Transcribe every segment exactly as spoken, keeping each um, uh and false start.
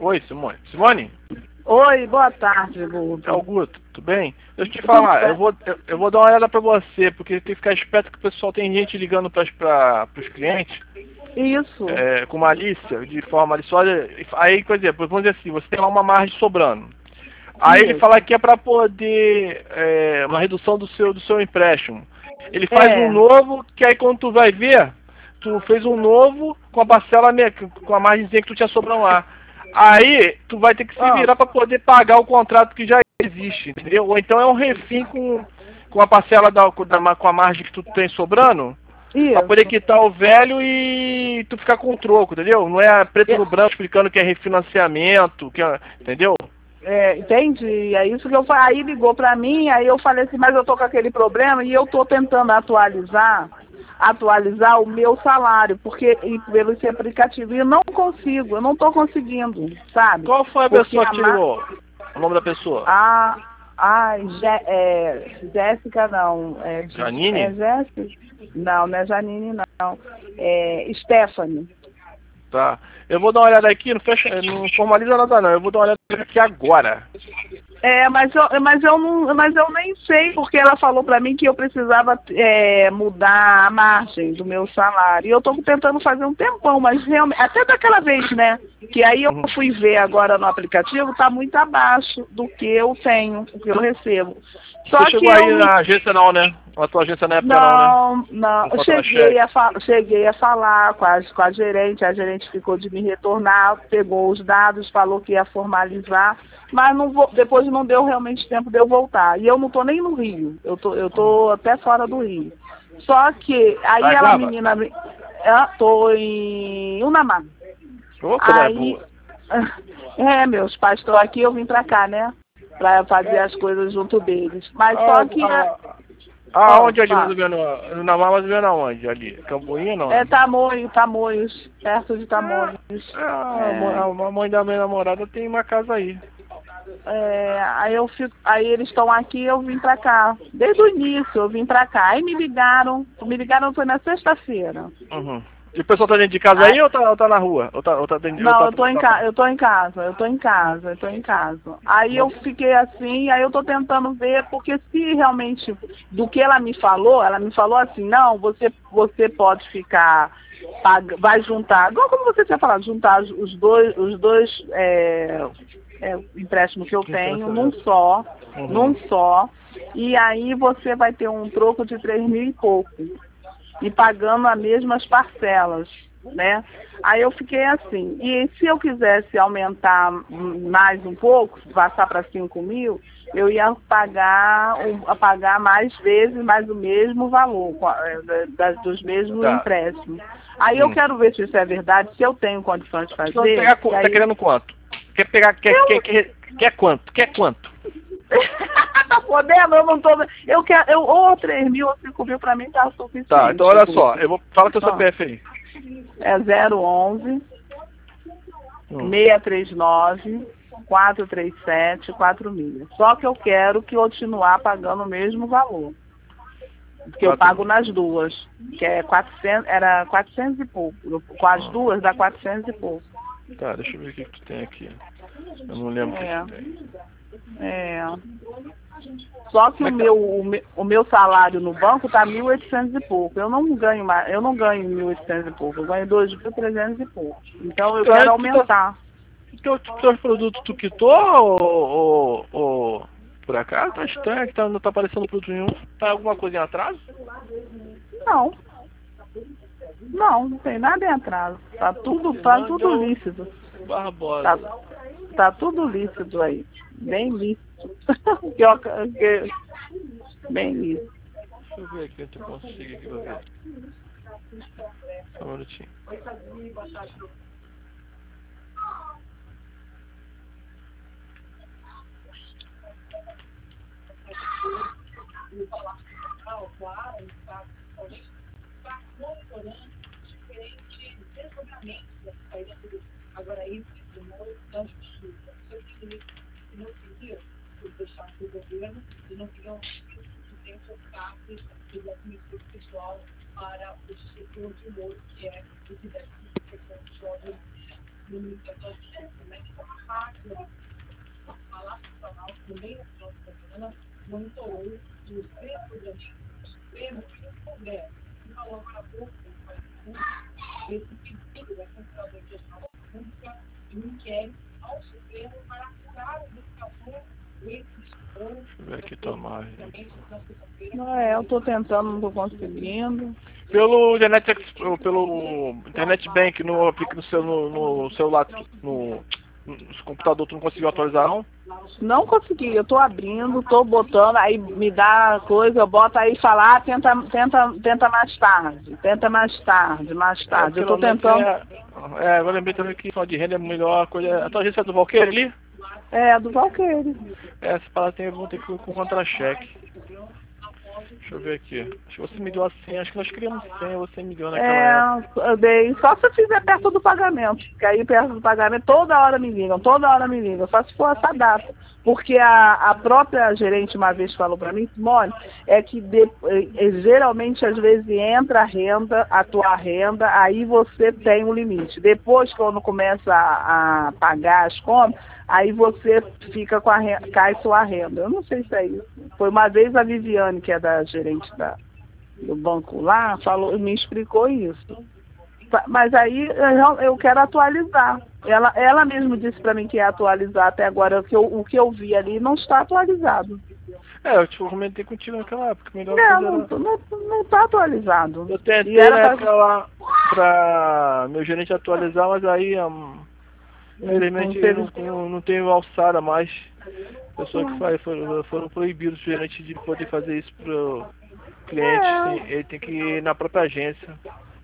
Oi, Simone. Simone? Oi, boa tarde, Guto. É o Guto, tudo bem? Deixa eu te falar, eu vou, eu, eu vou dar uma olhada pra você, porque tem que ficar esperto que o pessoal tem gente ligando para os clientes Isso. é, com malícia, de forma maliciosa. Aí, por exemplo, vamos dizer assim, você tem lá uma margem sobrando. Aí Isso. ele fala que é para poder é, uma redução do seu, do seu empréstimo. Ele faz É. um novo, que aí quando tu vai ver, tu fez um novo com a parcela, com a margemzinha que tu tinha sobrando lá. Aí tu vai ter que se Ah. virar para poder pagar o contrato que já existe, entendeu? Ou então é um refim com, com a parcela da, da, com a margem que tu tem sobrando, para poder quitar o velho e tu ficar com o troco, entendeu? Não é preto no branco explicando que é refinanciamento, que é, entendeu? É, entendi, é isso que eu falei. Aí ligou pra mim, aí eu falei assim, mas eu tô com aquele problema e eu tô tentando atualizar, atualizar o meu salário, porque e pelo esse aplicativo, e eu não consigo, eu não tô conseguindo, sabe? Qual foi a Porque pessoa a que tirou o nome da pessoa? A, a Jé- é, Jéssica não, é, Janine? é Jéssica? Não, não é Janine não, é Stephanie. Tá. Eu vou dar uma olhada aqui, não, fecha, não formaliza nada não, eu vou dar uma olhada aqui agora. É, mas eu, mas eu não, mas eu nem sei porque ela falou pra mim que eu precisava é, mudar a margem do meu salário. E eu tô tentando fazer um tempão, mas realmente, até daquela vez, né? Que aí eu fui ver agora no aplicativo, tá muito abaixo do que eu tenho, do que eu recebo. Só Você que chegou aí eu na agência não, né? Na tua agência na época não, né? Não, não. Não Eu faltava cheguei cheque. a, cheguei a falar com a, com a gerente, a gerente ficou de me retornar, pegou os dados, falou que ia formalizar, mas não vou, depois não deu realmente tempo de eu voltar. E eu não tô nem no Rio, eu tô, eu tô até fora do Rio. Só que aí Tá, ela, Guaba? menina, eu tô em Unamar. Ô, coisa Aí, boa. é, meus pais estão aqui, eu vim pra cá, né? Pra fazer as coisas junto deles. Mas Ah, só que... ah, Ó, aonde ali, mais fala. ou menos? No Namar, mais ou menos aonde ali? Camboinha não, É né? Tamoio, Tamoios, perto de Ah, Tamoios. ah, É, a mãe da minha namorada tem uma casa aí. é, aí eu fico, aí eles estão aqui, eu vim pra cá. Desde o início eu vim pra cá. Aí me ligaram, me ligaram foi na sexta-feira. Uhum. E o pessoal tá dentro de casa Aí- aí ou tá, ou tá na rua? Ou tá, ou tá dentro, ou Não, tá, eu tô em tá- casa, eu tô em casa, eu tô em casa, eu tô em casa. Aí eu fiquei assim, aí eu tô tentando ver, porque se realmente do que ela me falou, ela me falou assim, não, você, você pode ficar, pag- vai juntar, igual como você tinha falado, juntar os dois, os dois é, é, empréstimos que eu tenho num só, Uhum. num só, e aí você vai ter um troco de três mil e pouco, e pagando as mesmas parcelas, né? Aí eu fiquei assim, e se eu quisesse aumentar mais um pouco, passar para cinco mil, eu ia pagar, um, a pagar mais vezes, mais o mesmo valor, eh, das, dos mesmos Tá. empréstimos. Aí eu Hum. quero ver se isso é verdade, se eu tenho condições de Então, fazer. tá, E tá aí, querendo quanto? Quer pegar, quer, eu... quer, quer, quer quanto? Quer quanto? tá podendo? Eu não tô... Eu quero, eu, ou três mil ou cinco mil para mim tá suficiente. Tá, então olha só, Guto. eu vou. Fala teu Ah. C P F aí. É zero onze, Hum. seiscentos e trinta e nove, quatrocentos e trinta e sete, quatro mil. Só que eu quero que continuar pagando o mesmo valor. Que eu Quatro pago mil. nas duas. Que é quatrocentos, era quatrocentos e pouco. Com as Ah. duas dá quatrocentos e pouco. Tá, deixa eu ver o que, que tu tem aqui. Eu não lembro o que, que É. tu tem. É. Só que Como o é que tá? meu, o meu, o meu salário no banco tá mil e oitocentos e pouco. Eu não ganho mais, eu não ganho mil e oitocentos e pouco, eu ganho dois mil e trezentos e pouco. Então eu Então, quero tu tá, aumentar. teu, teus produtos tu quitou ou, ou, ou por acaso? Tá estranho que tá, não tá aparecendo produto nenhum. Tá alguma coisa em atraso? Não, não, não tem nada em atraso. Tá tudo, tá tudo lícito. Barbosa. Tá, tá tudo lícito aí. Bem lícito. que eu, que, bem lícito. Deixa eu ver aqui se eu consigo aqui pra ver. Só um minutinho. Deixa eu ver aqui tua margem. Não é, eu tô tentando, não tô conseguindo. Pelo internet, pelo internet bank no aplica no seu no, no celular, no, no computador, tu não conseguiu atualizar não? Não consegui, eu tô abrindo, tô botando, aí me dá coisa, eu boto aí e fala, ah, tenta, tenta, tenta mais tarde, tenta mais tarde, mais tarde. É, eu tô tentando. É, é, agora lembrei também que só de renda é a melhor coisa. A tua agência é do Valqueiro ali? É, do Valqueire. É, essa parada tem, vão ter que ir com contra-cheque. Deixa eu ver aqui. Acho que você me deu a senha, acho que nós criamos senha, você me deu naquela É, época. eu dei, só se eu fizer perto do pagamento, porque aí perto do pagamento toda hora me ligam, toda hora me ligam, só se for essa data. Porque a, a própria gerente uma vez falou para mim, Simone, é que de, é, geralmente às vezes entra a renda, a tua renda, aí você tem um limite. Depois, quando começa a, a pagar as contas, aí você fica com a renda, cai sua renda. Eu não sei se é isso. Foi uma vez a Viviane, que é da gerente da, do banco lá, falou, me explicou isso. Mas aí eu, eu quero atualizar. Ela, ela mesmo disse para mim que ia atualizar até agora. O que, eu, o que eu vi ali não está atualizado. É, eu tipo, comentei contigo naquela época. Melhor É, coisa não, era... não, não tá atualizado. Eu tentei E era na pra... época lá pra meu gerente atualizar, mas aí um, infelizmente não, não, teve... não, não tenho alçada mais. Pessoas que faz, foram, foram proibidos o gerente de poder fazer isso pro cliente. É. Tem, ele tem que ir na própria agência.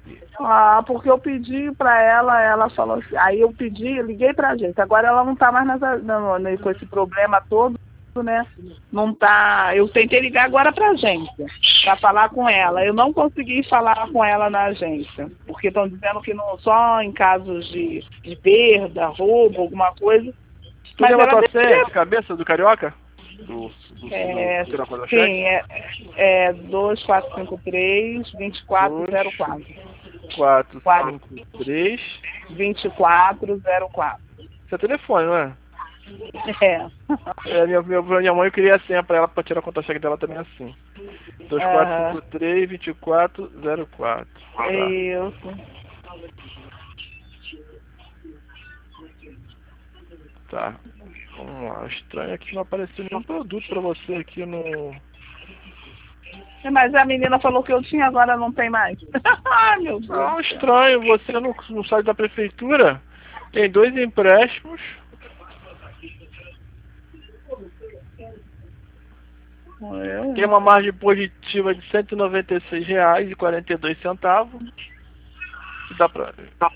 Ah, porque eu pedi pra ela, ela falou assim, aí eu pedi, eu liguei pra gente, agora ela não tá mais nessa, não, não, com esse problema todo, né? Não tá, eu tentei ligar agora pra agência, pra falar com ela, eu não consegui falar com ela na agência, porque estão dizendo que não, só em casos de, de perda, roubo, alguma coisa. Tu lembra a tua senha de cabeça do Carioca? Do, do, é, do, do, do sim, é, é dois quatro cinco três, dois quatro zero quatro. quatro cinco três, vinte e quatro zero quatro. Seu telefone, não é? É. É, minha, minha, minha mãe queria a senha pra ela, pra tirar a conta-cheque dela também assim. dois quatro cinco três, vinte e quatro zero quatro. Tá. Isso. Tá. Vamos lá. Estranho é que não apareceu nenhum produto pra você aqui no... Mas a menina falou que eu tinha, agora não tem mais. Ai, meu Deus. Não, estranho. Você no, no site da prefeitura tem dois empréstimos. É. Tem uma margem positiva de cento e noventa e seis reais e quarenta e dois centavos. Dá pra...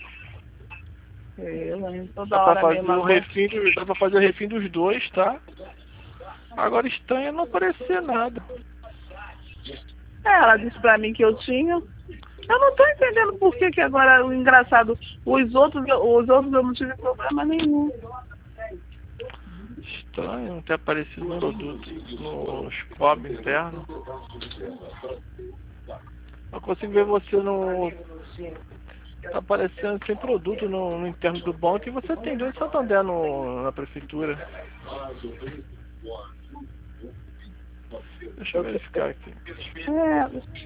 É, toda dá hora pra fazer mesmo, o refim, do, dá pra fazer o refim dos dois, tá? Agora estranho é não aparecer nada. É, ela disse pra mim que eu tinha. Eu não tô entendendo por que que agora, o engraçado, os outros, os outros eu não tive problema nenhum. Estranho não ter aparecido no produto no scope interno. Eu consigo ver você no... tá aparecendo sem produto no, no interno do banco e você tem dois Santander no, na prefeitura. Deixa eu verificar aqui. É.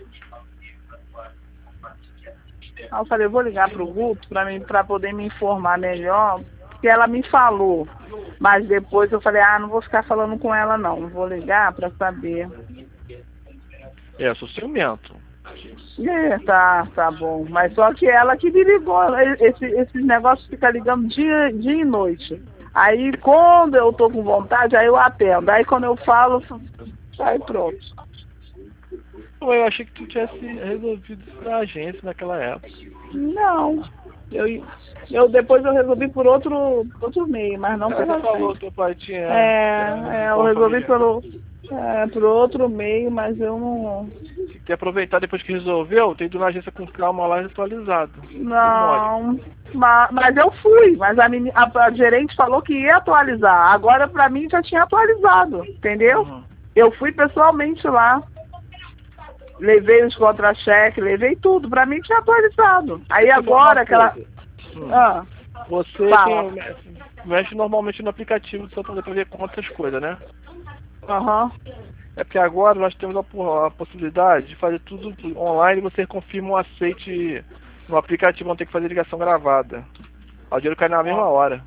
Aí eu falei, eu vou ligar pro Guto pra, mim, pra poder me informar melhor, porque ela me falou, mas depois eu falei, ah, não vou ficar falando com ela não, vou ligar pra saber. É, sou ciumento. É, tá, tá bom, mas só que ela que me ligou, esse, esses negócios ficam ligando dia, dia e noite. Aí quando eu tô com vontade, aí eu atendo, aí quando eu falo, aí pronto. Eu achei que tu tivesse resolvido isso na agência naquela época. Não. Eu, eu depois eu resolvi por outro, outro meio, mas não é, pela você falou, agência. teu pai tinha... É, é eu resolvi pelo, é, por outro meio, mas eu não... Se quer aproveitar depois que resolveu, tem ido na agência com calma lá atualizado. Não, mas, mas eu fui, mas a, menina, a, a gerente falou que ia atualizar. Agora pra mim já tinha atualizado, entendeu? Uhum. Eu fui pessoalmente lá. Levei os contra-cheques, levei tudo. Pra mim tinha atualizado. Aí agora aquela... Hum. Ah. Você Fala. tem, mexe normalmente no aplicativo do seu poder pra ver quantas coisas, né? Aham. Uhum. É porque agora nós temos a, a possibilidade de fazer tudo online e você confirma o aceite no aplicativo, não tem que fazer ligação gravada. O dinheiro cai na mesma hora.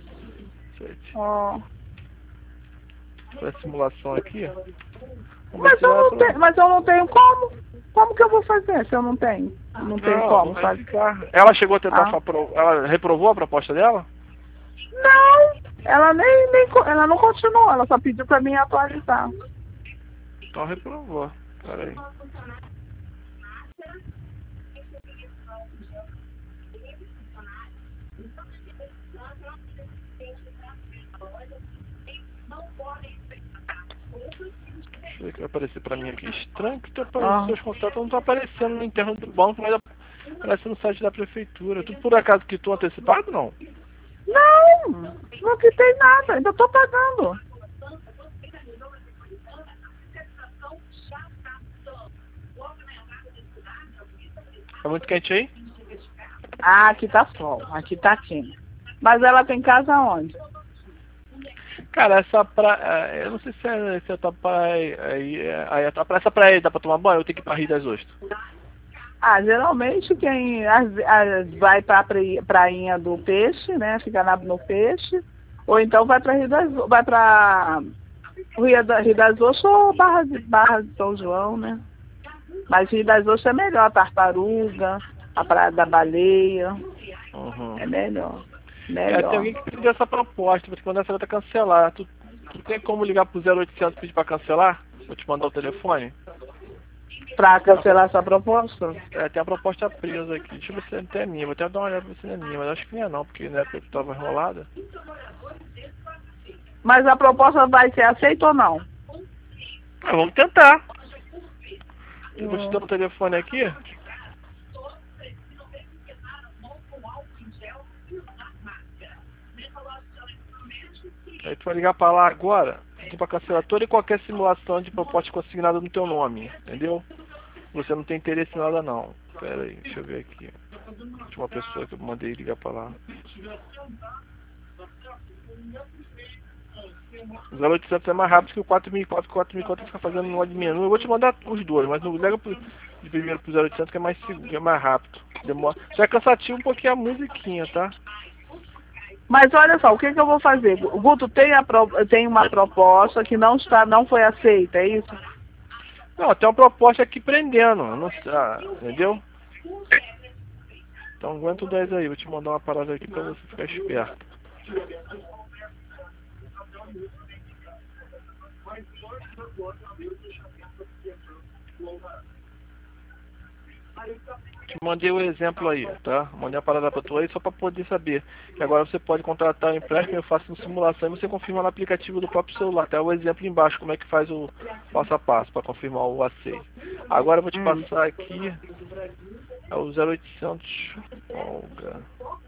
Ó. Para a simulação aqui. Mas eu, não tenho, mas eu não tenho como. Como que eu vou fazer se eu não tenho? Não tenho Não, como vai fazer. ficar. Ela chegou a tentar. Ah. Ela reprovou a proposta dela? Não, ela nem, nem ela não continuou, ela só pediu pra mim atualizar. Então reprovou. Peraí. Deixa eu ver o que vai aparecer pra mim aqui. Estranho que teu, ah. seus contatos não estão aparecendo no interno do banco, mas aparece no site da prefeitura. Tudo por acaso que tu antecipado, não? Não, não quitei nada, ainda tô pagando. Tá muito quente aí? Ah, aqui tá sol, aqui tá quente. Mas ela tem casa onde? Cara, essa praia, eu não sei se é, se é tua praia, aí, aí, essa praia aí dá pra tomar banho ou tem que ir pra Rio das Ostras? Ah, geralmente quem as, as, vai pra prainha do peixe, né, fica na, no peixe, ou então vai pra Rio das, vai pra Rio, da, Rio das Ostras ou Barra de, Barra de São João, né? Mas Rio das Ostras é melhor, Tartaruga, a Praia da Baleia, uhum. É melhor. Melhor. É, tem alguém que pediu essa proposta, vou te mandar essa outra cancelar. Tu, tu tem como ligar pro zero oitocentos e pedir pra cancelar? Vou te mandar o telefone. Pra cancelar essa proposta? É, tem a proposta presa aqui. Deixa eu ver se até é minha. Vou até dar uma olhada pra ver se é minha, mas acho que não é não, porque na época que tava enrolada. Mas a proposta vai ser aceita ou não? Ah, vamos tentar. Eu vou te dar o telefone aqui. Aí tu vai ligar pra lá agora, pedir pra cancelar toda e qualquer simulação de proposta consignada no teu nome, entendeu? Você não tem interesse em nada não. Pera aí, deixa eu ver aqui. Tinha uma pessoa que eu mandei ligar pra lá. O zero oitocentos é mais rápido que o quatro mil e quatro, quatro mil e quatro fica fazendo no modo de menu. Eu vou te mandar os dois, mas não liga pro, de primeiro pro zero oitocentos que é mais seguro, que é mais rápido. Demora. Já é cansativo um pouquinho a musiquinha, tá? Mas olha só, o que, que eu vou fazer? O Guto tem, a pro, tem uma proposta que não está, não foi aceita, é isso? Não, tem uma proposta aqui prendendo, não, ah, entendeu? Então aguenta o dez aí, vou te mandar uma parada aqui pra você ficar esperto. Te mandei o exemplo aí, tá? Mandei a parada pra tu aí só pra poder saber. Que agora você pode contratar o empréstimo, eu faço uma simulação e você confirma no aplicativo do próprio celular. Tá o exemplo embaixo, como é que faz o passo a passo pra confirmar o aceite. Agora eu vou te passar aqui. É o zero oitocentos. Olga.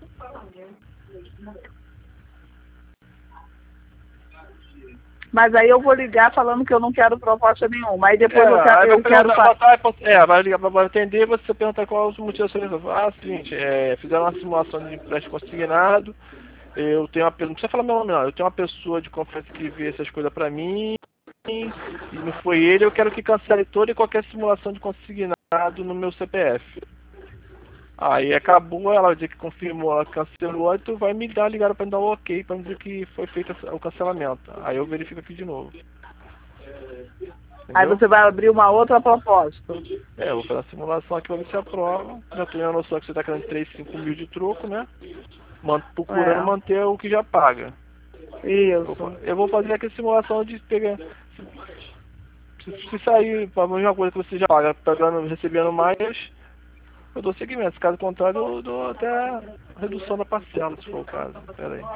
Mas aí eu vou ligar falando que eu não quero proposta nenhuma. Aí depois é, eu quero, eu quero botar, é, vai ligar para atender e você pergunta qual é o motivo da sua ligação. Ah, seguinte, é, fizeram uma simulação de empréstimo consignado. Eu tenho uma pessoa, não precisa falar meu nome não, eu tenho uma pessoa de confiança que vê essas coisas pra mim e não foi ele, eu quero que cancele toda e qualquer simulação de consignado no meu C P F. Aí acabou, ela dizer que confirmou, ela cancelou, aí tu vai me dar, ligaram pra me dar o ok, pra me dizer que foi feito o cancelamento. Aí eu verifico aqui de novo. Entendeu? Aí você vai abrir uma outra proposta. É, eu vou fazer a simulação aqui pra ver se aprova. Já tenho a noção que você tá querendo três, cinco mil de troco, né? Procurando é. manter o que já paga. Isso. Eu, eu vou fazer aqui a simulação de pegar. Se, se sair para a mesma coisa que você já paga, pegando, recebendo mais, eu dou seguimento. Caso contrário, eu dou até a redução da parcela, se for o caso. Pera aí.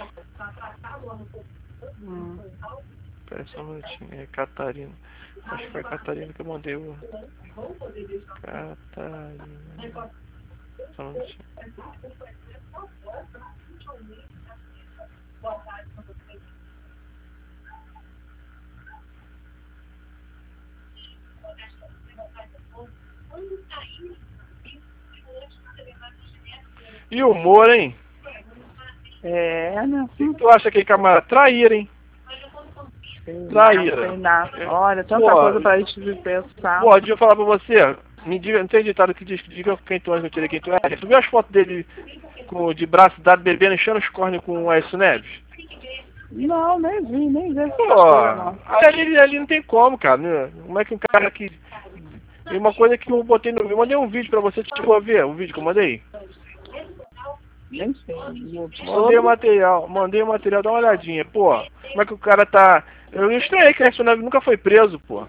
Hum. Pera só um minutinho. É Catarina. Acho que foi a Catarina que eu mandei o. Catarina. Só um minutinho. E o humor, hein? É, né? O que tu acha que camarada? Traíra, hein? Traíra. Olha, tanta pô, coisa pra gente pensar. Pô, deixa eu falar pra você. Me diga, não tem ditado que diz que diga quem tu é, que eu tirei quem tu é. Tu viu as fotos dele com, de braço dado bebendo, enchendo os cornes com o Aécio Neves? Não, nem vi, nem vi. Pô, ali, ali não tem como, cara. Né? Como é que um cara que... E uma coisa que eu botei no... Eu mandei um vídeo pra você, tipo, ver o vídeo que eu mandei. Nem sei. Mandei o material, mandei o material, dá uma olhadinha. Pô, como é que o cara tá... Eu estranhei que o Aécio Neves nunca foi preso, pô.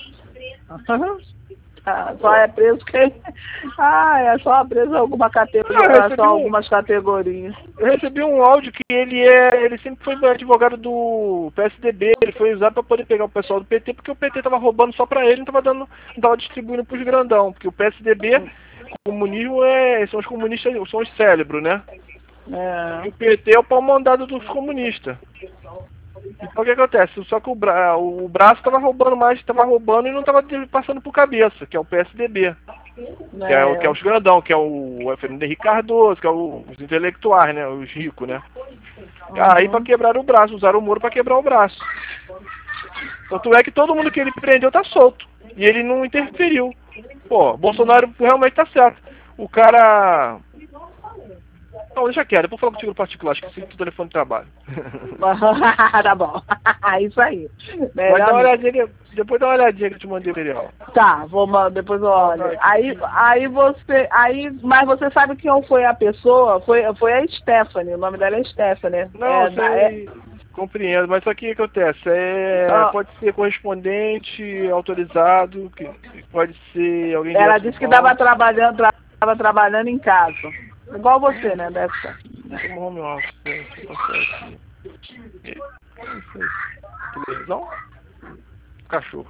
Ah, só é preso quem... Ah, é só preso alguma categoria, ah, só algumas categorias. Eu recebi um áudio que ele é... Ele sempre foi advogado do P S D B, ele foi usado para poder pegar o pessoal do P T, porque o P T tava roubando só pra ele, não tava dando... Não tava distribuindo pros grandão, porque o P S D B, o comunismo é... São os comunistas, são os cérebros, né? É. E o P T é o pau mandado dos comunistas. Então o que acontece? Só que o, bra o braço estava roubando mais, estava roubando e não estava passando por cabeça, que é o P S D B. É. Que, é o, que é os grandão, que é o, o Fernando Henrique Cardoso, que é o, os intelectuais, né? Os ricos, né? Uhum. Aí para quebrar o braço, usaram o Moro para quebrar o braço. Tanto é que todo mundo que ele prendeu tá solto. E ele não interferiu. Pô, Bolsonaro realmente tá certo. O cara... Não, deixa quieto, depois eu falo contigo no particular, acho que sim, do telefone de trabalho. Tá bom, isso aí. Vai dar uma olhadinha, depois dá uma olhadinha que eu te mandei o material. Tá, vou, depois eu olho. Aí, aí você, aí, mas você sabe quem foi a pessoa? Foi, foi a Stephanie, o nome dela é Stephanie. Não, é, sei, é... compreendo, mas só que o que acontece? É, ah. Pode ser correspondente, autorizado, que pode ser alguém... Ela disse que estava trabalhando, estava trabalhando em casa. Igual você, né, deve ser. Como home office, deixa eu passar aqui. Televisão? Cachorro.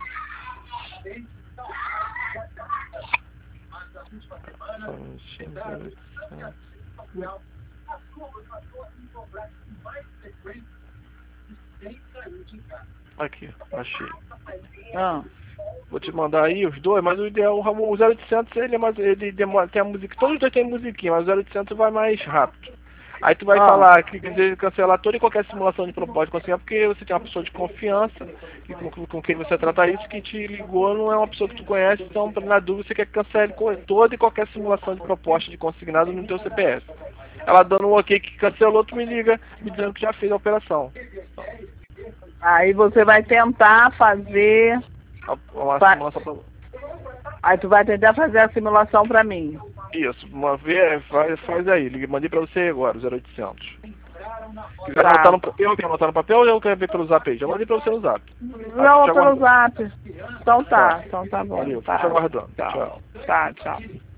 Aqui, achei. Ah. Vou te mandar aí os dois, mas o ideal, o zero oitocentos, ele é mais, ele demora, tem a música, todos os dois tem musiquinha, mas o zero oitocentos vai mais rápido. Aí tu vai ah. falar que quer dizer, cancelar toda e qualquer simulação de propósito, conseguir, porque você tem uma pessoa de confiança, e com, com quem você trata isso, que te ligou não é uma pessoa que tu conhece, então na dúvida você quer que cancele toda e qualquer simulação de proposta de consignado no teu C P F. Ela dando um ok que cancelou, tu me liga, me dizendo que já fez a operação. Aí você vai tentar fazer... Uma simulação pra... Aí tu vai tentar fazer a simulação pra mim. Isso, uma vez, faz, faz aí, mandei pra você agora, o zero oitocentos. Quiser tá. anotar no papel, quer anotar no papel ou eu quero ver pelo zap aí? Já mandei pra você no zap. Não, pelo zap. Então tá, tá. Então tá bom. Valeu, tá. fica aguardando. Tchau. Tá, tchau.